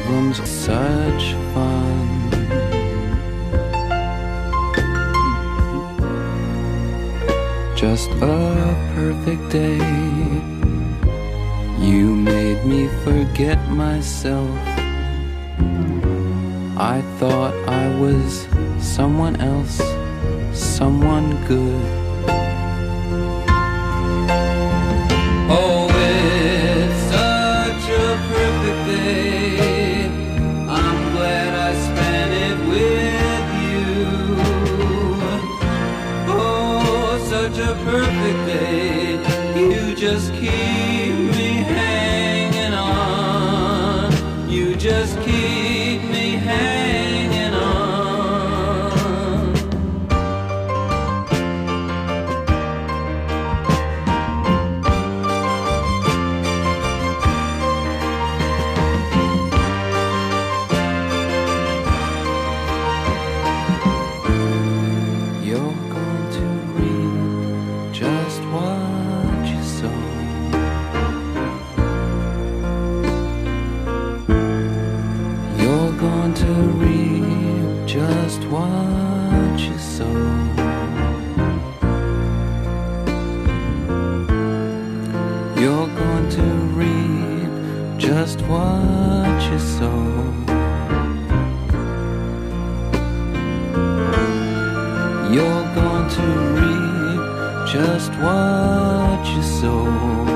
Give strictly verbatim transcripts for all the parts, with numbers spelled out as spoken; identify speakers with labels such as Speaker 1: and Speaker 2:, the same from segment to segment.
Speaker 1: problems are such fun. Just a perfect day. You made me forget myself. I thought I was someone else, someone good. Oh, it's such a perfect day. I'm glad I spent it with you. Oh, such a perfect day. You just keep me hanging on. You just keep me hanging on. You're going to reap just what you sow. You're going to reap just what you sow. You're going to reap just what you sow. You're going to reap just what you sow.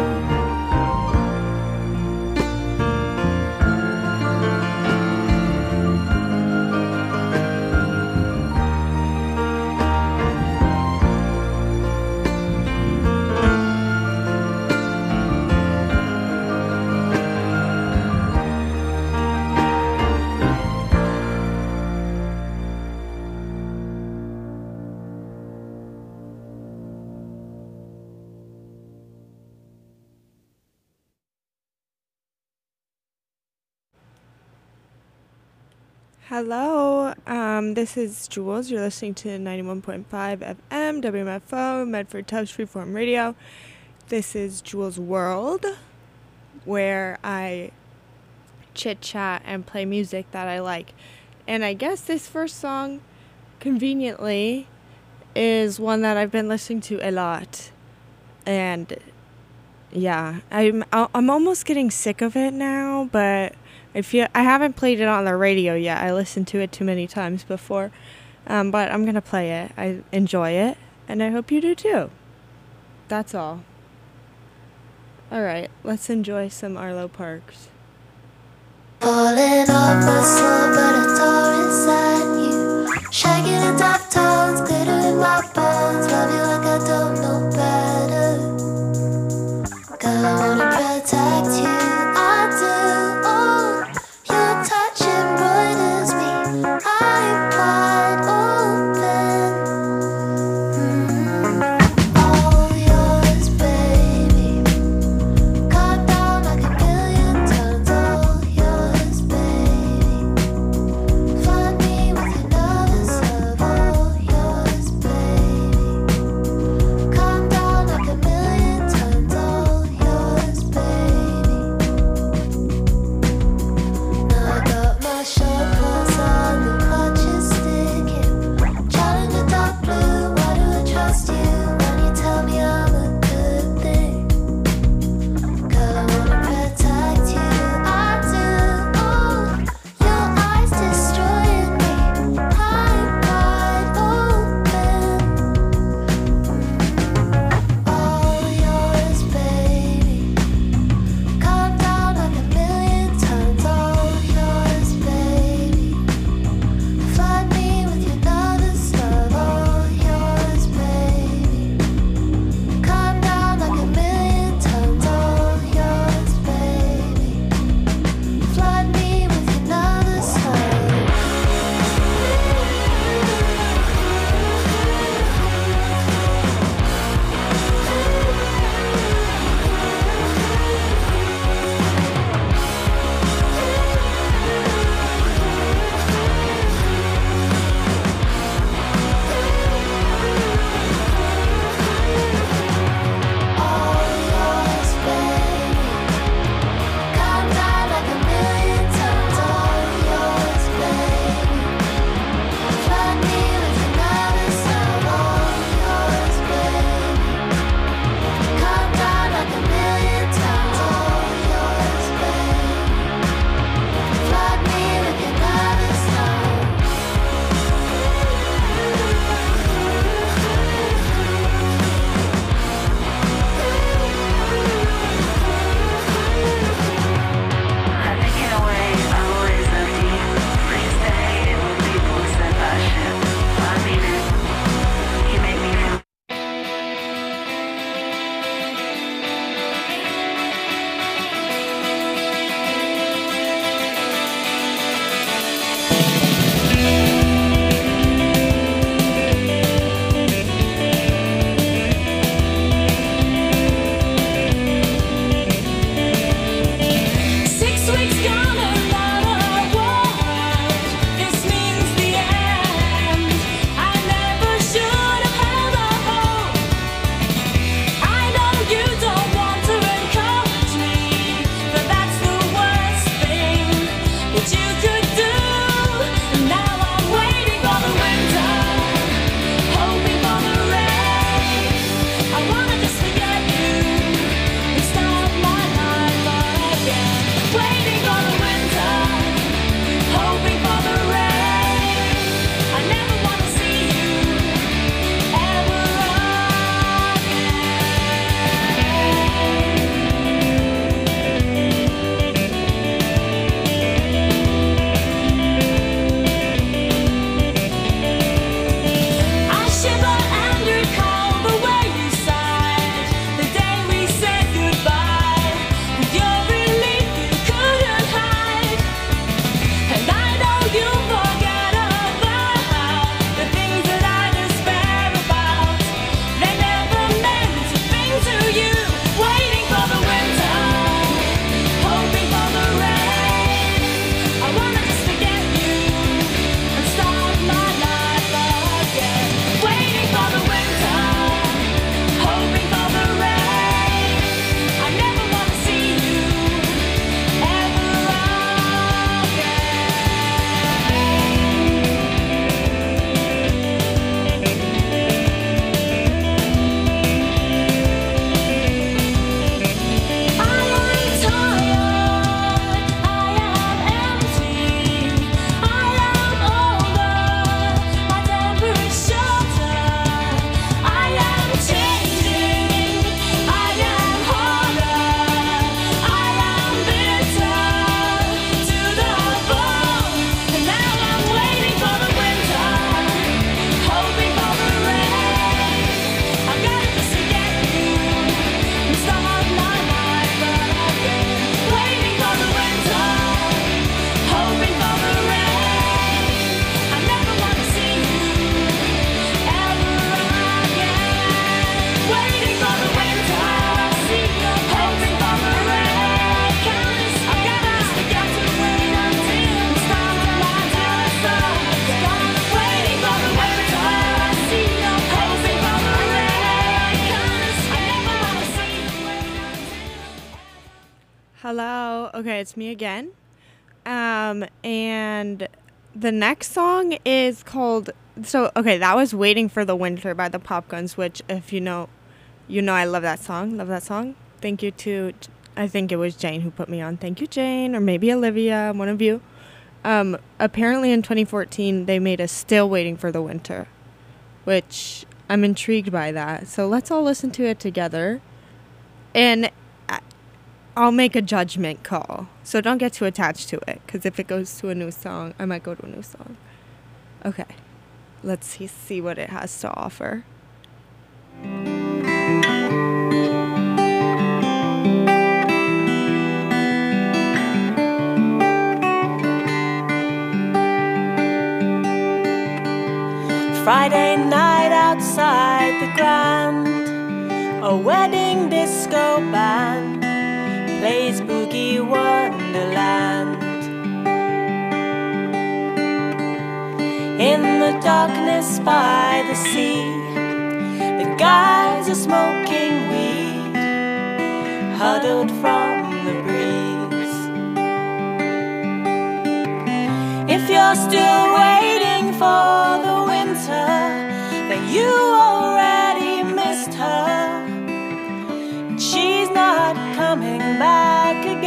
Speaker 2: Hello, um, this is Jules. You're listening to ninety-one point five F M, W M F O, Medford Tubbs Freeform Radio. This is Jules' World, where I chit-chat and play music that I like. And I guess this first song, conveniently, is one that I've been listening to a lot. And, yeah, I'm, I'm almost getting sick of it now, but I feel I haven't played it on the radio yet. I listened to it too many times before, um, but I'm gonna play it. I enjoy it, and I hope you do too. That's all. All right, let's enjoy some Arlo Parks.
Speaker 3: Falling off my soul, but a door inside you. Shaking in top tones, glitter in my bones. Love you like I don't know better. God, I wanna protect you. I do. Your touch embroiders me. I'm wide open. Mm-hmm. All yours, baby. Calm down like a billion tons. All yours, baby.
Speaker 2: Okay, it's me again. Um, and the next song is called, so, okay, that was Waiting for the Winter by the Pop Guns, which, if you know, you know I love that song. Love that song. Thank you to, I think it was Jane who put me on. Thank you, Jane, or maybe Olivia, one of you. Um, apparently in twenty fourteen, they made a Still Waiting for the Winter, which I'm intrigued by that. So let's all listen to it together. And I'll make a judgment call. So don't get too attached to it, because if it goes to a new song, I might go to a new song. Okay. Let's see, see what it has to offer.
Speaker 4: Friday night outside the Grand, a wedding disco band plays Boogie Wonderland. In the darkness by the sea, the guys are smoking weed, huddled from the breeze. If you're still waiting for the winter, then you already missed her. She's not coming back again.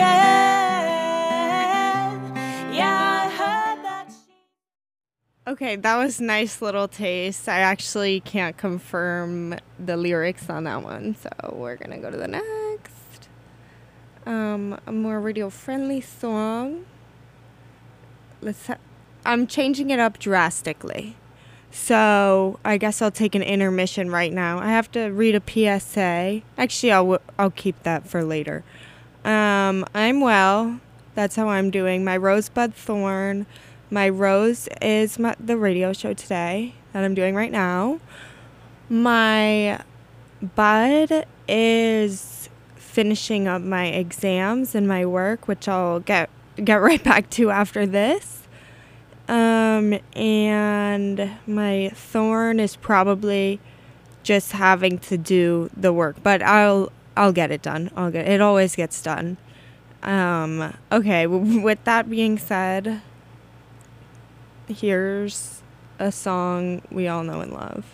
Speaker 4: Yeah, I heard that she...
Speaker 2: Okay, that was nice little taste. I actually can't confirm the lyrics on that one, so we're gonna go to the next. Um, a more radio-friendly song. Let's ha- I'm changing it up drastically. So I guess I'll take an intermission right now. I have to read a P S A. Actually, I'll w- I'll keep that for later. Um, I'm well. That's how I'm doing. My rosebud thorn. My rose is my, the radio show today that I'm doing right now. My bud is finishing up my exams and my work, which I'll get get right back to after this. Um, and my thorn is probably just having to do the work, but I'll, I'll get it done. I'll get, it always gets done. Um, okay. W- with that being said, here's a song we all know and love.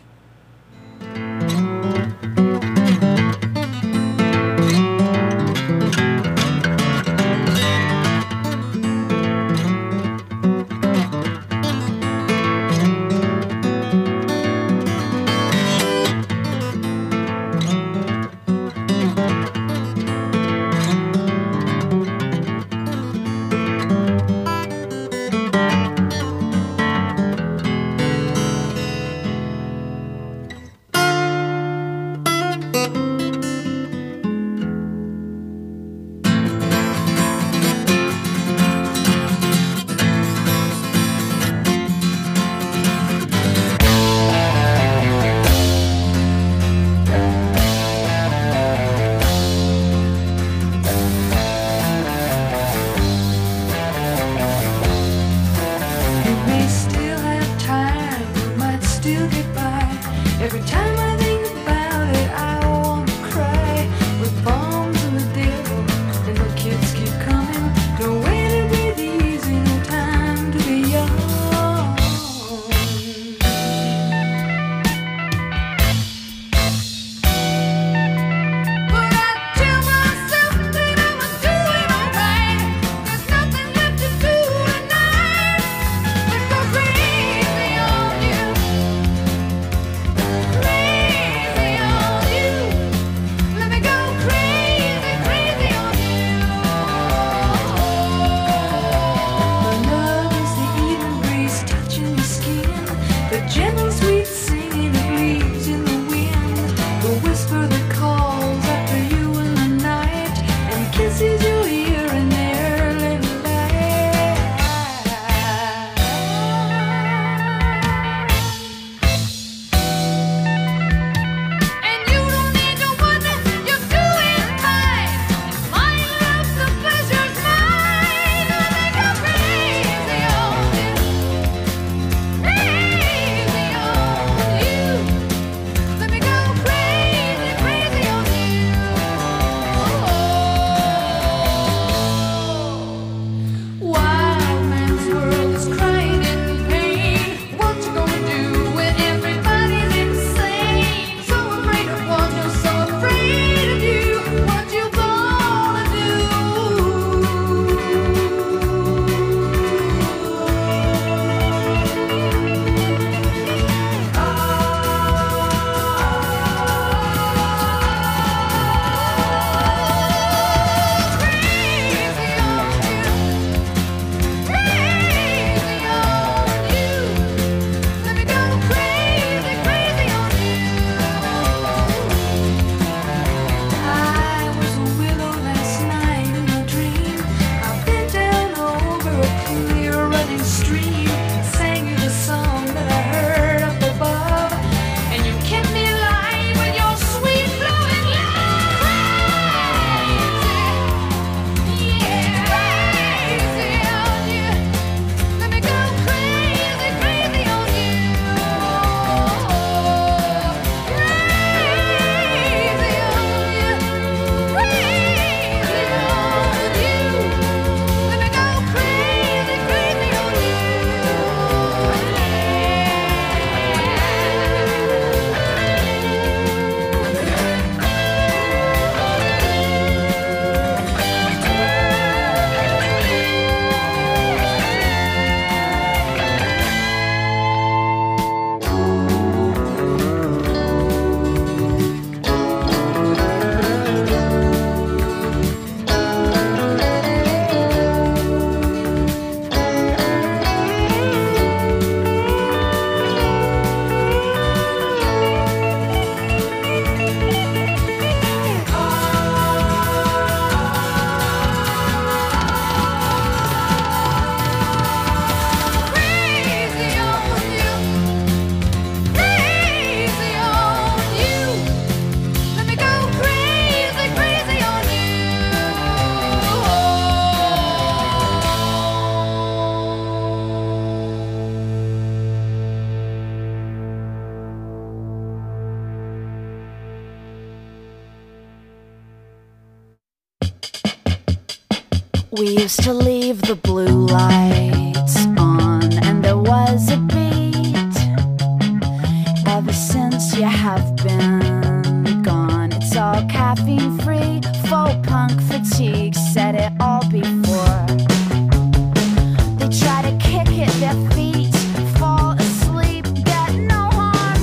Speaker 5: We used to leave the blue lights on, and there was a beat. Ever since you have been gone, it's all caffeine free. Faux punk fatigue, said it all before. They try to kick at their feet, fall asleep, get no harm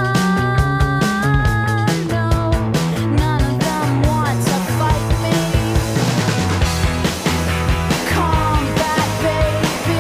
Speaker 5: done. No, none of them want to fight me. Combat, baby.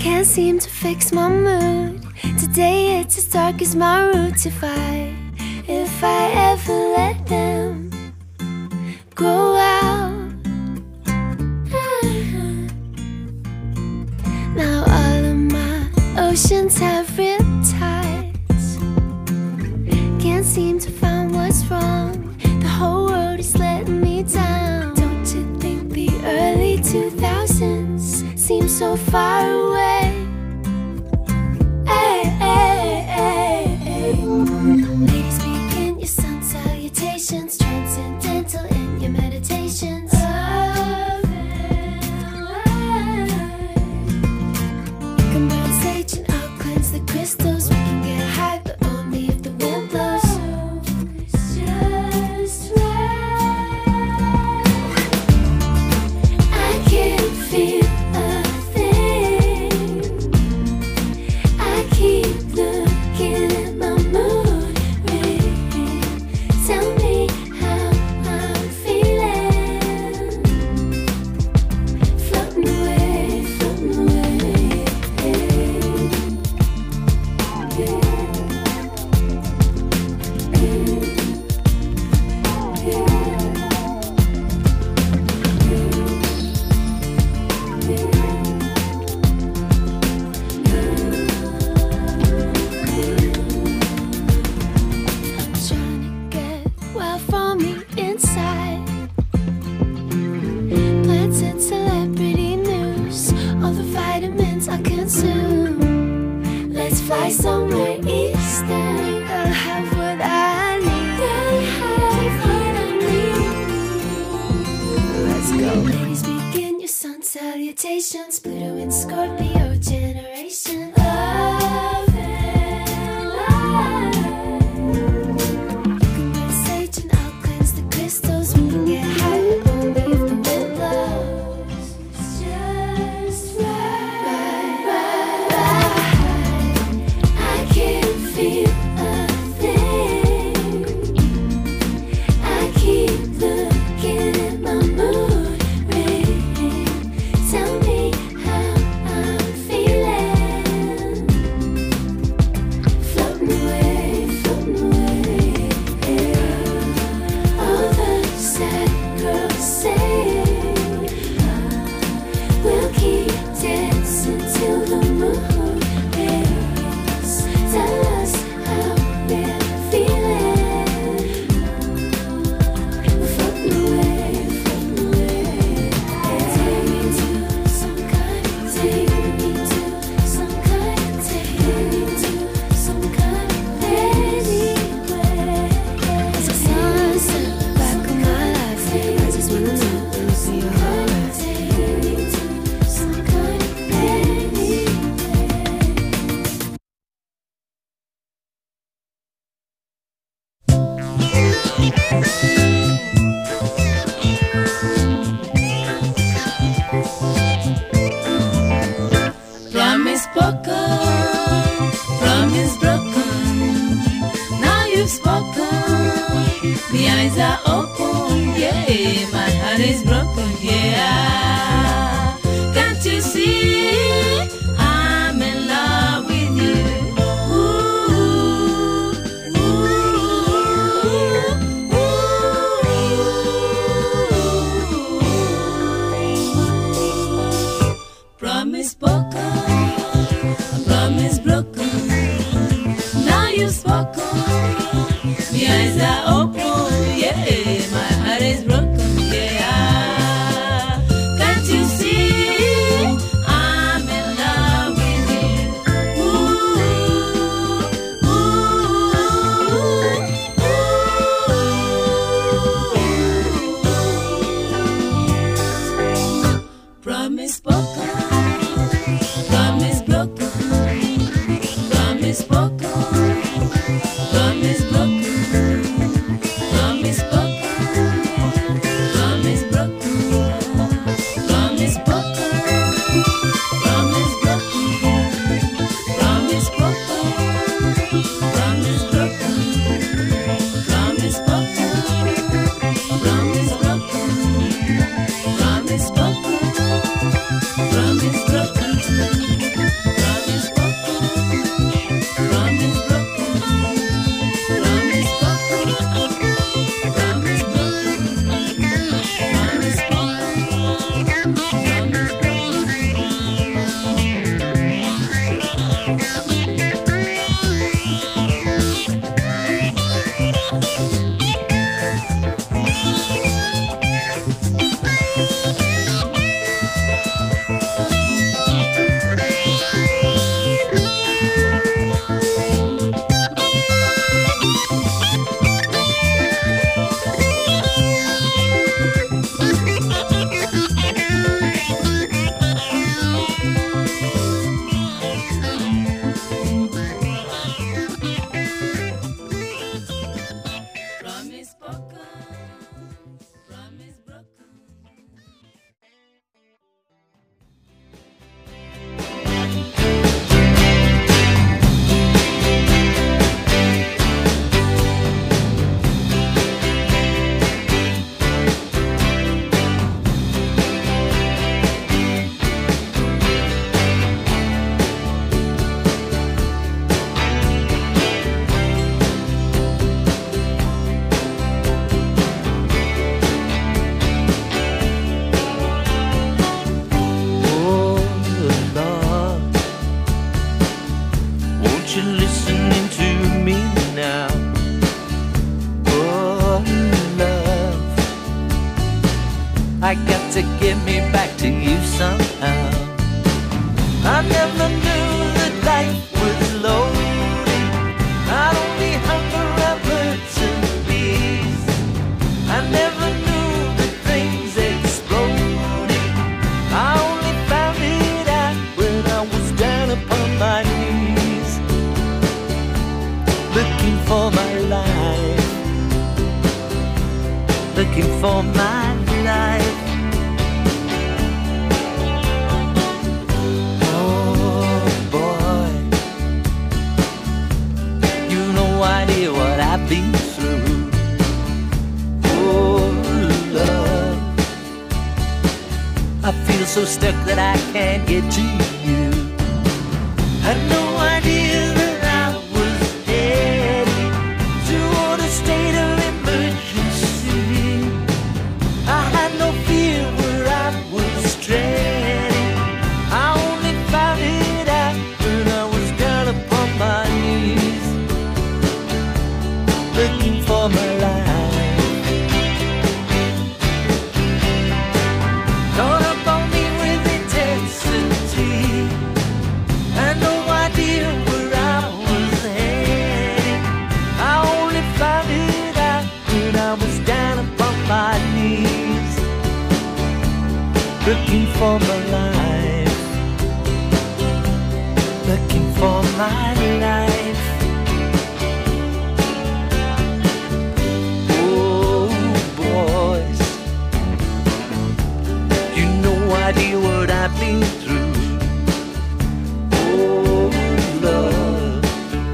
Speaker 3: Can't seem to fix my mood. Today it's as dark as my roots. If I, if I ever let them grow out. Now all of my oceans have riptides. Can't seem to find what's wrong. The whole world is letting me down. Don't you think the early two thousands seem so far away? Hey, hey, hey, hey. Ladies, begin your sun salutations, transcendental in your meditations. You can burn sage and I'll cleanse the crystals. We can get high, but only if the wind blows. It's just right. I can't feel a thing. I keep looking at my mood ring. Tell me how I'm feeling. Floating away, floating away. I'm trying to get well from the inside. Plants and celebrity news, all the vitamins I consume. Let's fly somewhere eastern. I'll have what I need. I'll have what I need. Let's go. Ladies, begin your sun salutations. Pluto and Scorpio generation. Love and light. You can burn sage and I'll cleanse the crystals. We can get high, but only if the wind blows. It's just right, right, right. I can't feel a thing. I keep looking at my mood ring. Tell me how I'm feeling. Floating away, floating away. All the sad girls say we'll keep dancing till the moon rings. Tell us how we're feeling. We're floating away, floating away. Take me to some kind of, take me to some kind of, take me to some kind of anywhere. It's a sunset back on my life. I just wanna know when you see your heart. Take me to some kind of anywhere.
Speaker 4: Promise broken, promise broken. Now you've spoken, the eyes are open. Yeah, my heart is broken. Yeah, can't you see? I'm in love with you. Ooh, ooh, ooh. Promise broken, promise broken. Now you've spoken, the eyes are open. Yeah, my heart is broken. Yeah, can't you see? I'm in love with you. Ooh, ooh, ooh. Promise broken, promise
Speaker 6: I never knew that life was loaded, not only hunger and birds and bees. I never knew that things exploded. I only found it out when I was down upon my knees, looking for my life, looking for my life. Oh boy, you no idea what I've been through. Oh love, I feel so stuck that I can't get to you. Had no idea that I was headed toward a state of emergency. I had no fear where I was treading. I only found it out when I was down upon my knees, looking for my life. Caught up on me with intensity. Had no idea where I was headed. I only found it out when I was down upon my knees, looking for my life, looking for my life. Oh boys, you no idea what I've been through. Oh love,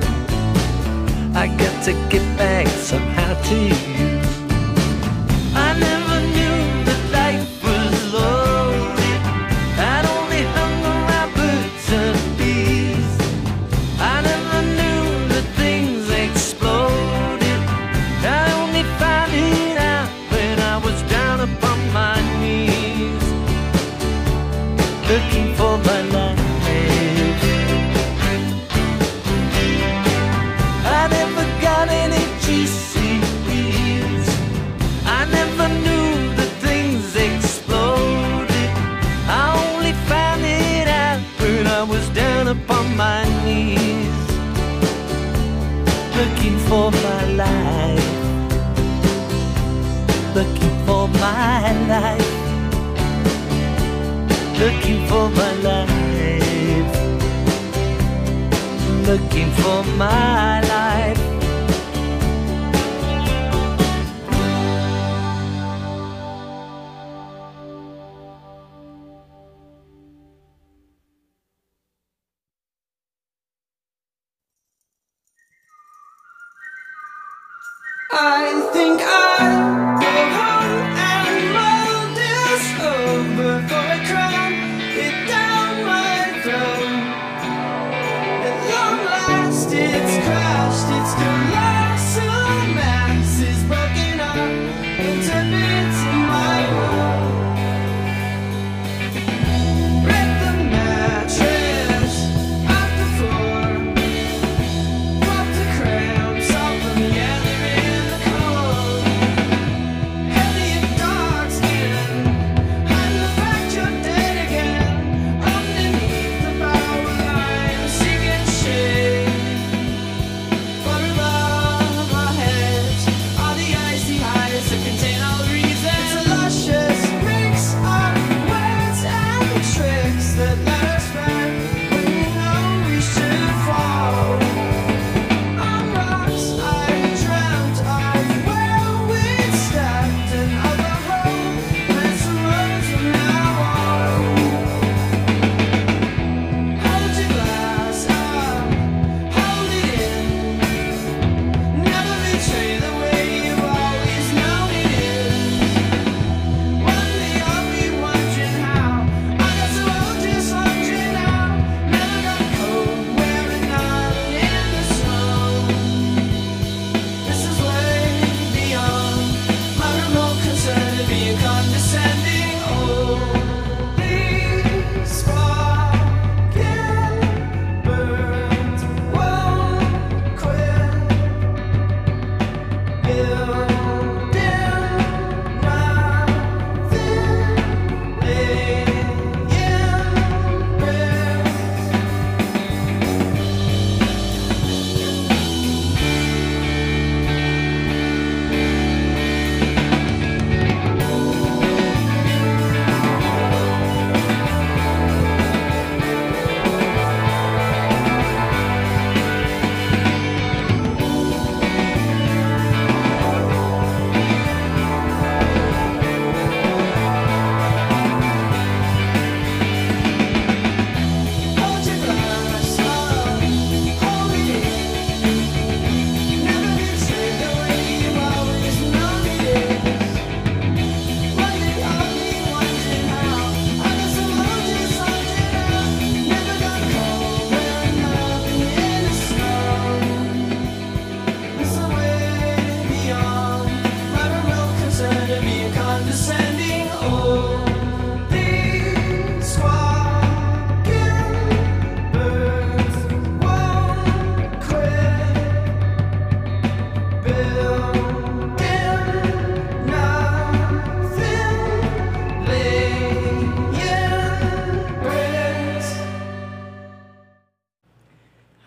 Speaker 6: I got to get back somehow to you. I never knew that life was loaded, not only hunger and birds and bees. I never knew that things exploded. I only found it out when I was down upon my knees, looking for my life. I never got any G C Bs. I never knew that things exploded. I only found it out when I was down upon my knees, looking for my life, looking for my life, looking for my life, looking for my life.
Speaker 1: I think I'll go home and mull this over before I cram it down my throat. At long last it's cracked.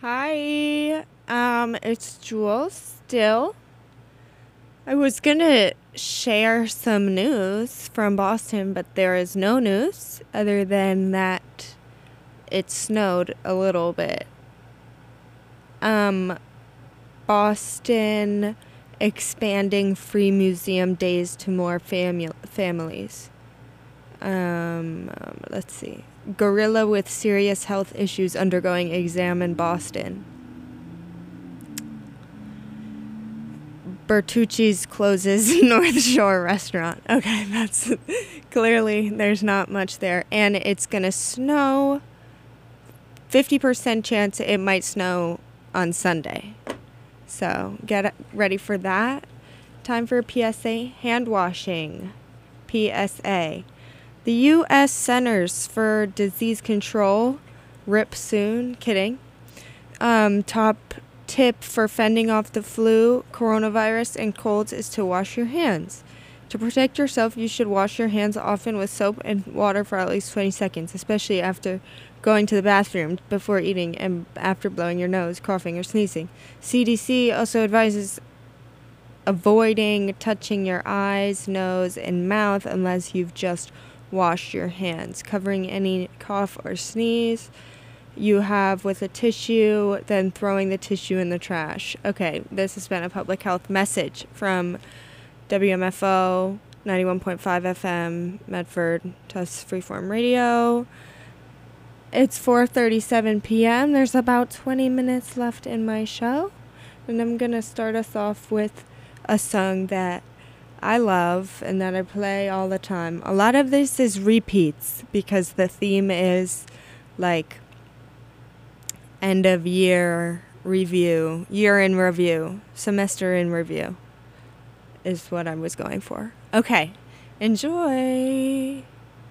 Speaker 2: Hi, um, it's Jules still. I was gonna share some news from Boston, but there is no news other than that it snowed a little bit. Um, Boston expanding free museum days to more famu- families. Um, um, let's see. Gorilla with serious health issues undergoing exam in Boston. Bertucci's closes North Shore restaurant. Okay, that's clearly there's not much there. And it's going to snow. fifty percent chance it might snow on Sunday. So get ready for that. Time for a P S A. Hand washing. P S A. The U S Centers for Disease Control, rip soon, kidding. Um, top tip for fending off the flu, coronavirus, and colds is to wash your hands. To protect yourself, you should wash your hands often with soap and water for at least twenty seconds, especially after going to the bathroom, before eating, and after blowing your nose, coughing, or sneezing. C D C also advises avoiding touching your eyes, nose, and mouth unless you've just washed your hands, covering any cough or sneeze you have with a tissue, then throwing the tissue in the trash. Okay, this has been a public health message from W M F O, ninety-one point five F M, Medford, Tufts Freeform Radio. It's four thirty-seven p.m. There's about twenty minutes left in my show, and I'm going to start us off with a song that I love and that I play all the time. A lot of this is repeats because the theme is like end of year review, year in review, semester in review is what I was going for. Okay, enjoy.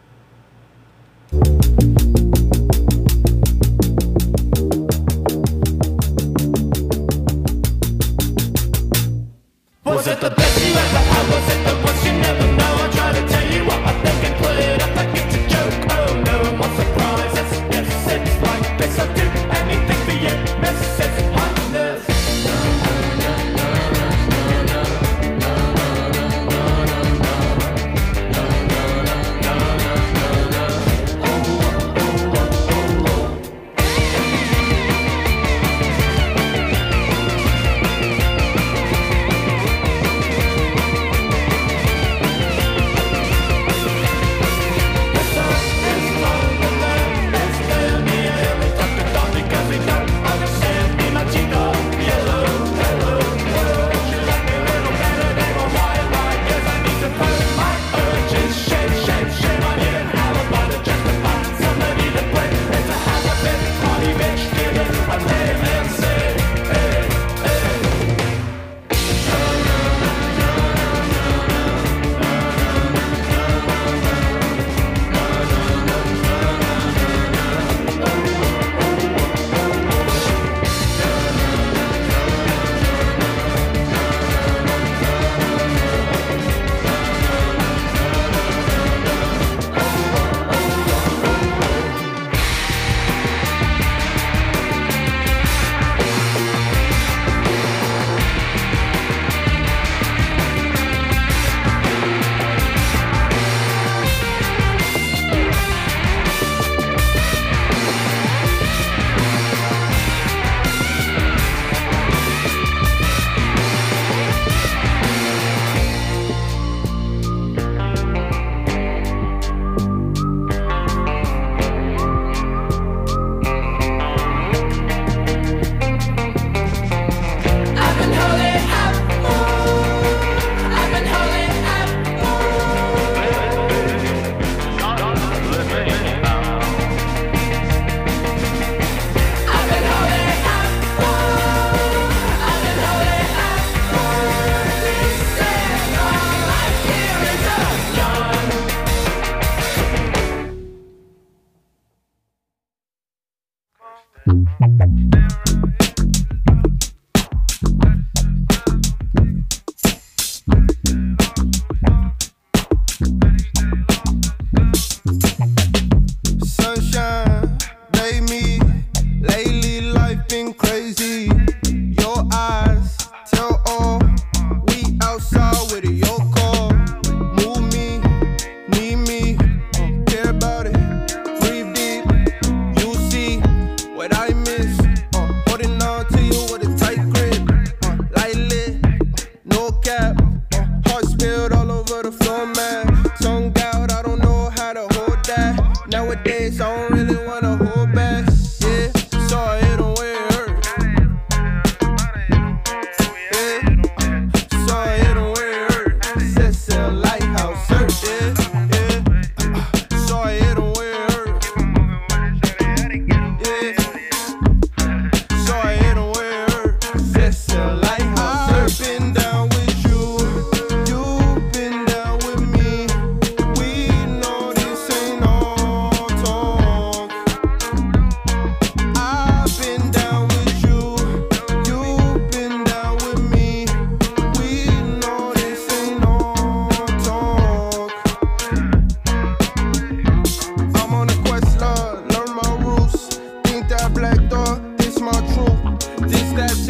Speaker 7: Was it the best you ever had? Was it the worst you never know? I try to tell you what I think and play it up like it's a joke. Oh no, more surprises. Yes, it's like this. I'll do anything for you, Missus Highness.
Speaker 8: Sunshine, baby, lately life been crazy.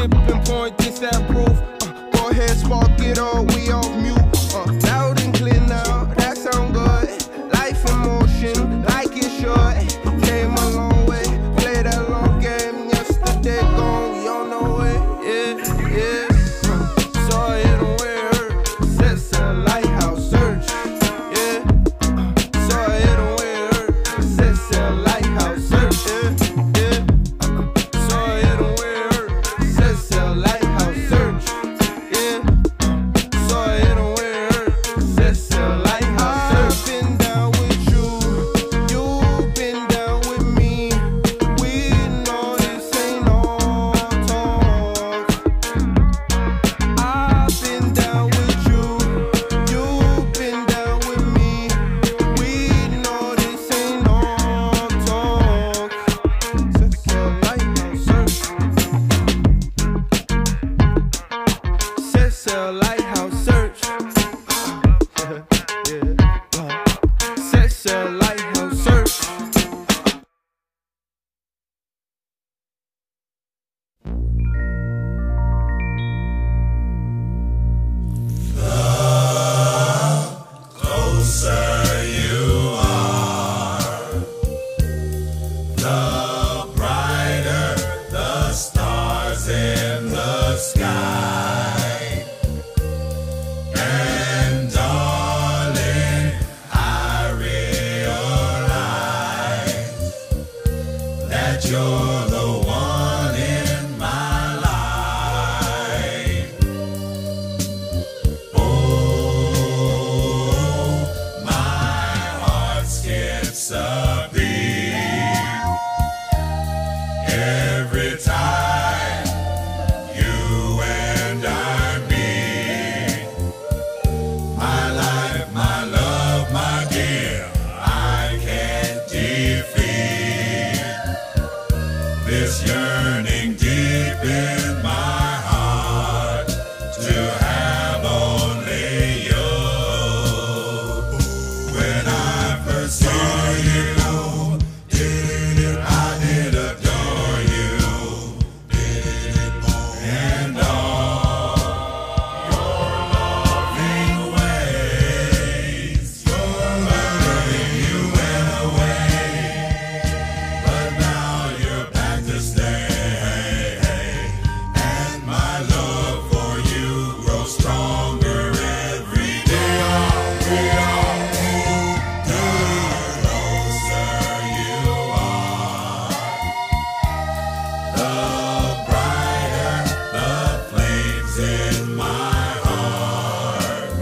Speaker 8: tipping point, this that proof. Uh, go ahead, spark it up, we off mute. Uh, loud and clear now, that sound good. Life in motion, like it should. Came a long way, play that long game. Yesterday gone, we on the way. Yeah, yeah. Uh, saw it where it hurt. Set sail lighthouse search. Yeah. Uh, saw it where it hurt. Set sail lighthouse search. Yeah, yeah. Uh, saw it where it hurt. Set sail lighthouse search. Yeah. Saw it where it hurt. Set sail lighthouse search. Been down with you. You've been down with me. We know this ain't all talk. I've been down with you. You've been down with me. We know this ain't all talk. Set sail lighthouse search. Set sail lighthouse search. Yeah. Uh, Set sail lighthouse search.
Speaker 7: Closer you are, the brighter the stars in the sky. And darling, I realize that you're the one in my life. Oh, my heart skips a beat every time you and I meet. My life, my love, my dear, I can't defeat this yearning deep in my heart to have only you. When I first saw you, I did adore you, and all your loving ways. Your loving, you went away, but now you're back to stay. And my love for you grows stronger every day. We all move the closer you are, the brighter the flames in my heart.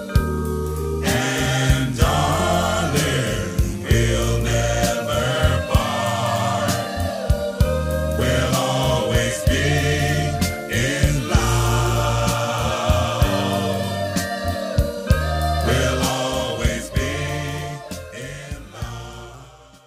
Speaker 7: And darling, we'll never part. We'll always be in love. We'll always be in love.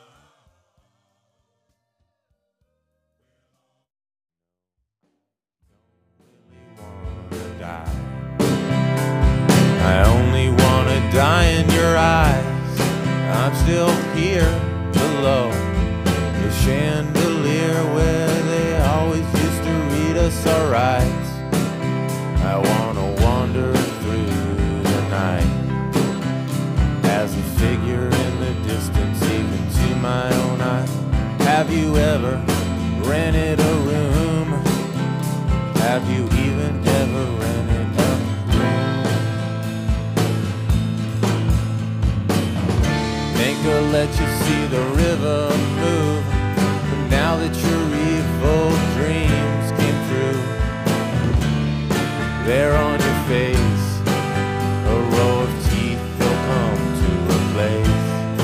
Speaker 9: I only wanna die in your eyes. I'm still here below the chandelier where they always used to read us our rights. I wanna wander through the night as a figure in the distance, even to my own eye. Have you ever rented a room? Have you even ever rented a room? Think I'll let you see the river move, but now that your evil dreams came true, there on your face, a row of teeth will come to replace.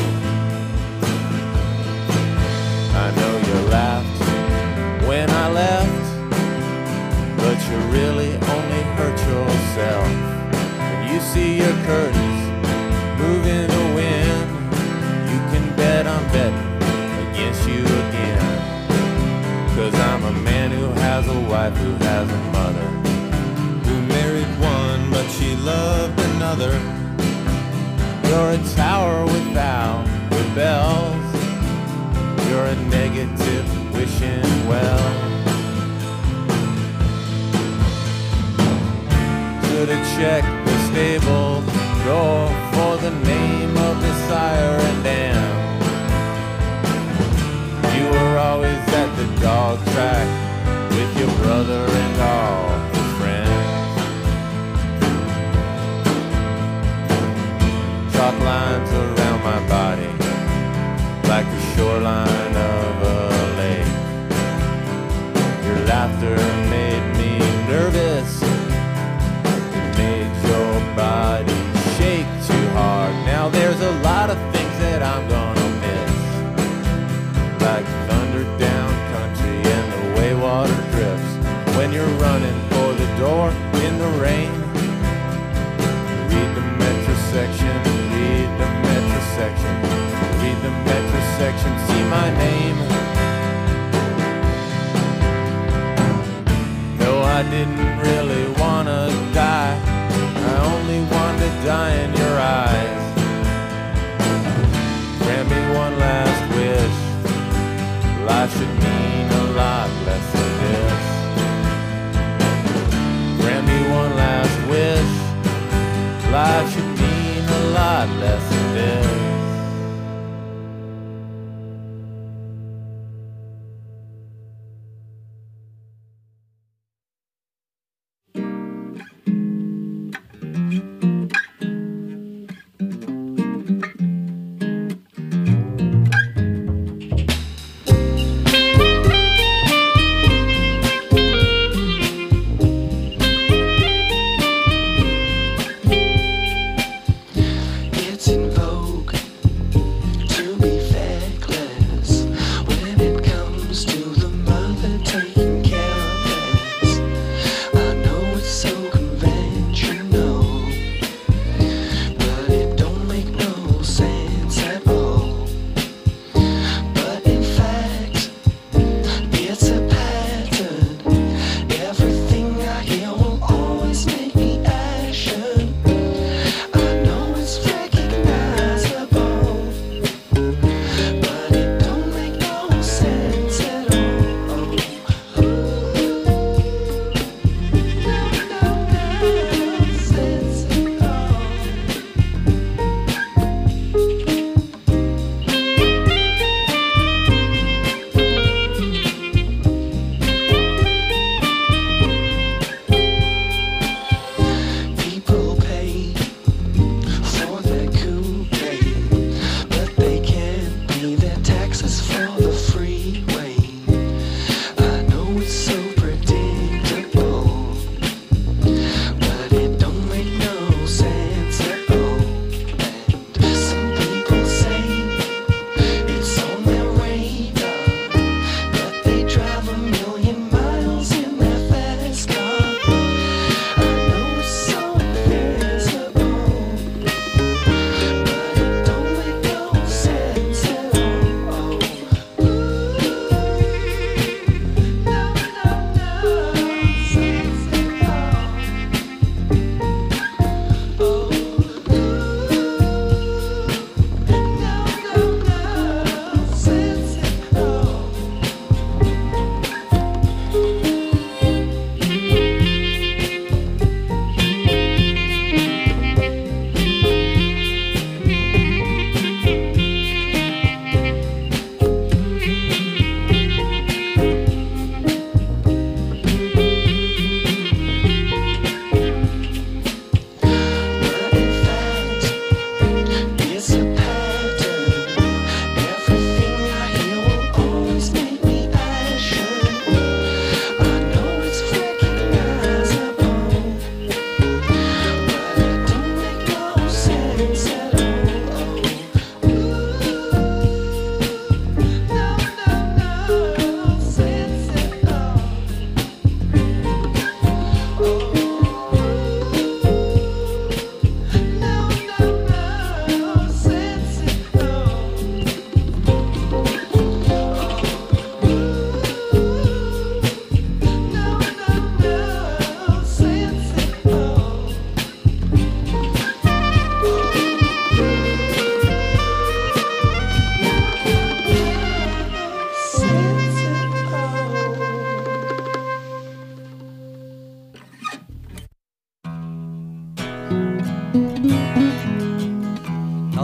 Speaker 9: I know you laughed when I left, but you really only hurt yourself. When you see your curtains move in the wind, you can bet I'm betting against you again. 'Cause I'm a man who has a wife who has a mother, who married one but she loved another. You're a tower without the bells. You're a negative wishing well. check the stable door for the name of the sire and dam. You were always at the dog track with your brother and all his friends. Chalk lines around my body like the shoreline of a lake. Your laughter made me nervous. It made your body shake too hard. Now there's a lot of things that I'm gonna miss, like thunder down country and the way water drifts when you're running for the door in the rain. Read the metro section, read the metro section, read the metro section, see my name. No, I didn't really wanna die, I only wanted to die in your eyes. Grant me one last wish, life should mean a lot less than this. Grant me one last wish, life should mean a lot less than this.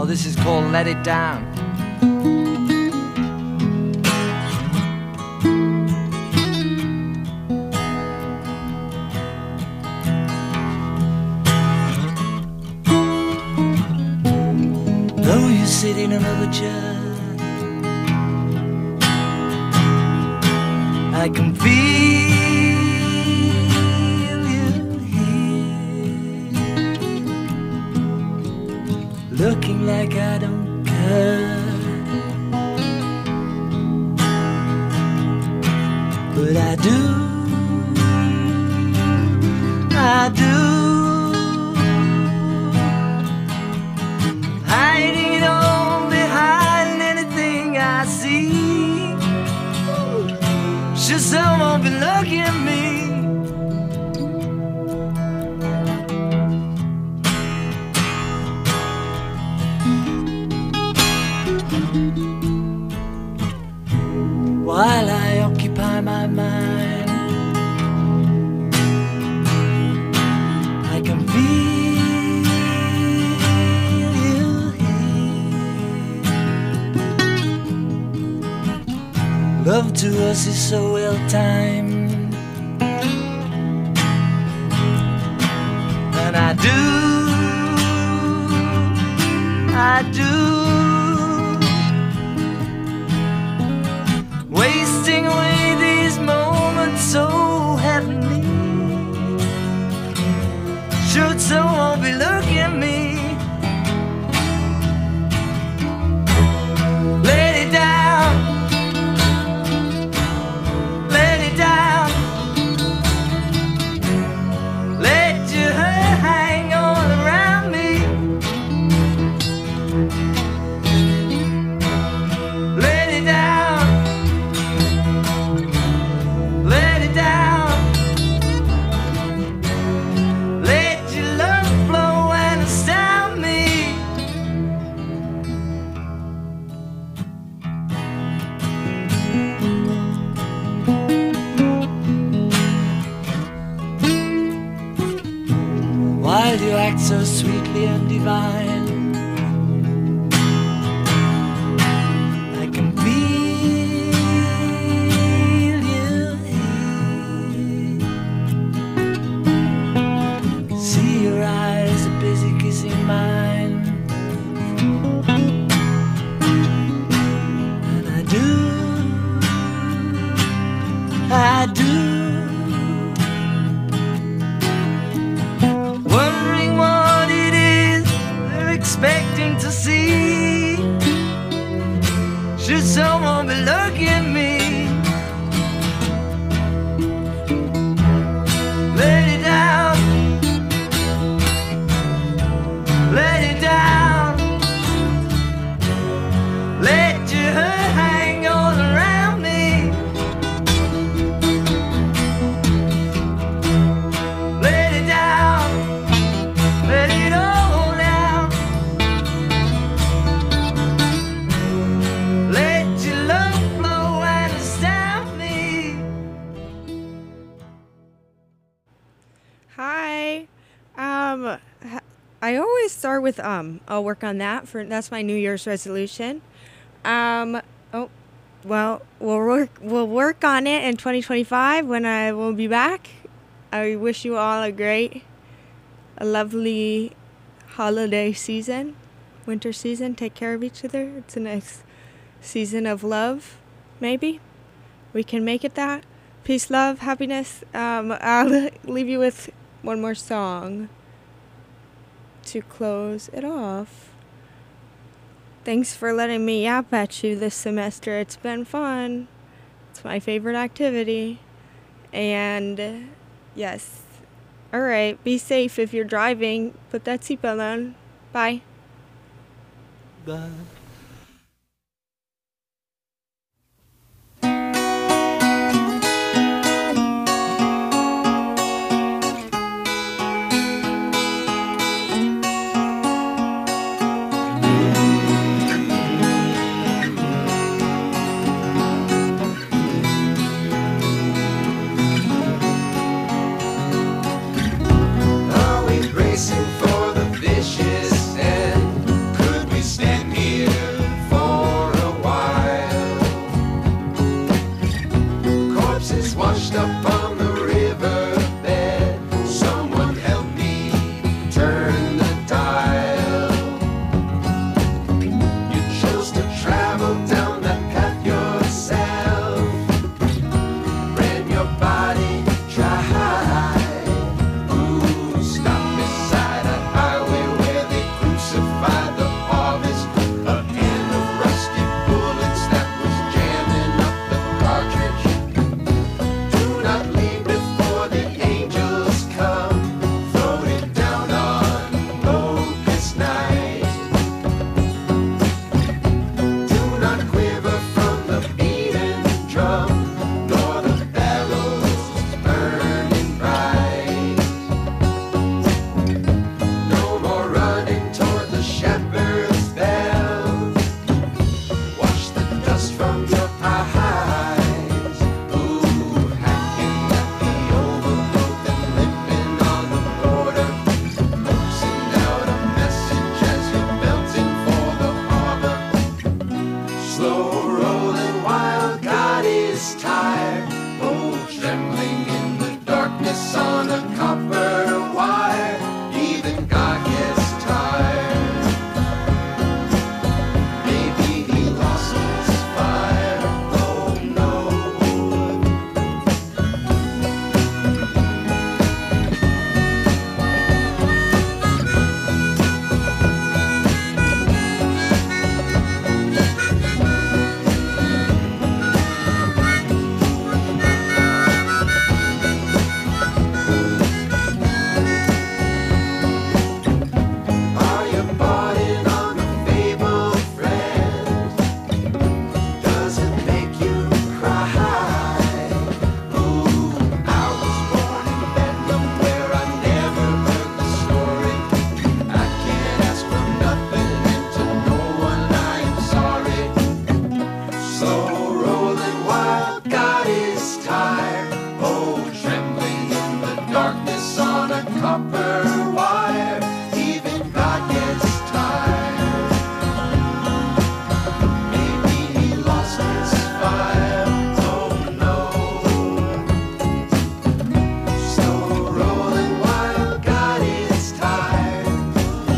Speaker 6: this is called Let It Down. Though you sit in another chair, I can feel you here, looking like I don't care, but I do, I do. Hiding it all behind anything I see. Should someone be looking at me? While I occupy my mind, I can feel you here. Love to us is so well timed, and I do, I do, wasting away these moments so heavenly. Should someone be looking at me? Let it down, let it down, let your hair hang all around me. Let it down, let it down, let your love flow and astound me. Why do you act so sweetly and divine? I can feel you here. See your eyes are busy kissing mine, and I do, I do. Wondering what it is they're expecting to see. Should someone be looking at me? Let it down, let it down, let your hair hang all around me. Let it down, let it all down, let your love flow and astound me.
Speaker 2: Hi. Um, h- I always start with um. I'll work on that for that's my New Year's resolution. Um. Oh, well, we'll work. We'll work on it in twenty twenty-five when I will be back. I wish you all a great, a lovely holiday season, winter season. Take care of each other. It's a nice season of love. Maybe we can make it that. Peace, love, happiness. Um, I'll leave you with one more song to close it off. Thanks for letting me yap at you this semester. It's been fun. It's my favorite activity. And yes. All right. Be safe if you're driving. Put that seatbelt on. Bye.
Speaker 6: Bye.
Speaker 8: Are we bracing for the vicious end? Could we stand? stuff